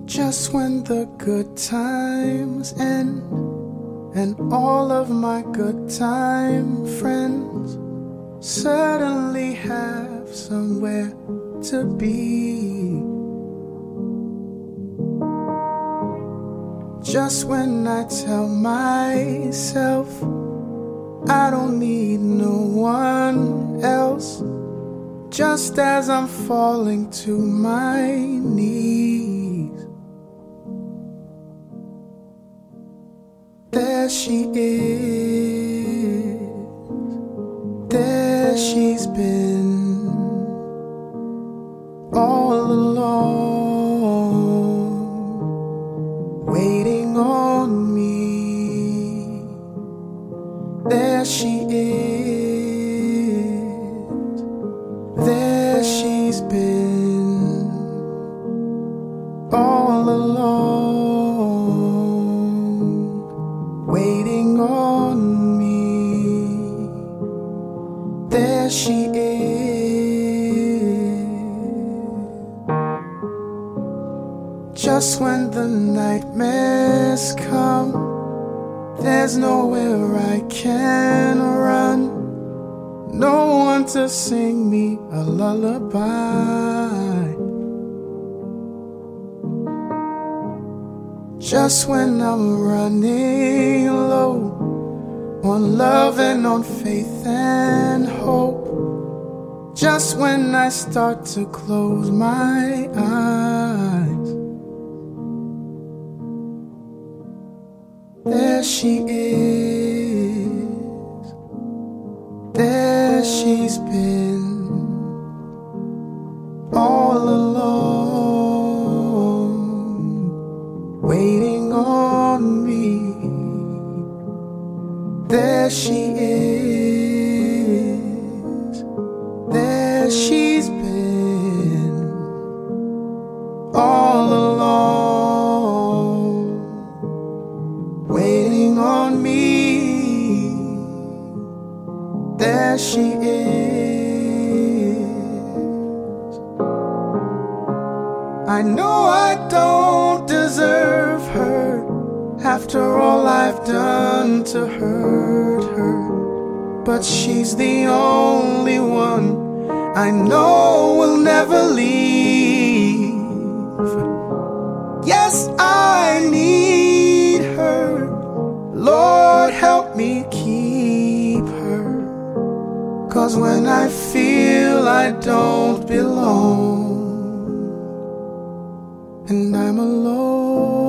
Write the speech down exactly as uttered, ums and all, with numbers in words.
Just when the good times end and all of my good time friends suddenly have somewhere to be. Just when I tell myself I don't need no one else, just as I'm falling to my knees, there she is, there she's been all along, waiting on me. There she is, there she's been all along, waiting on me. There she is. Just when the nightmares come, there's nowhere I can run, no one to sing me a lullaby. Just when I'm running low on love and on faith and hope, just when I start to close my eyes, there she is, there she's been all along, waiting on me. There she is, there she's been all along, waiting on me. There she is. I know I don't deserve her after all I've done to hurt her, but she's the only one I know will never leave. Yes, I need her. Lord, help me keep her, 'cause when I feel I don't belong and I'm alone,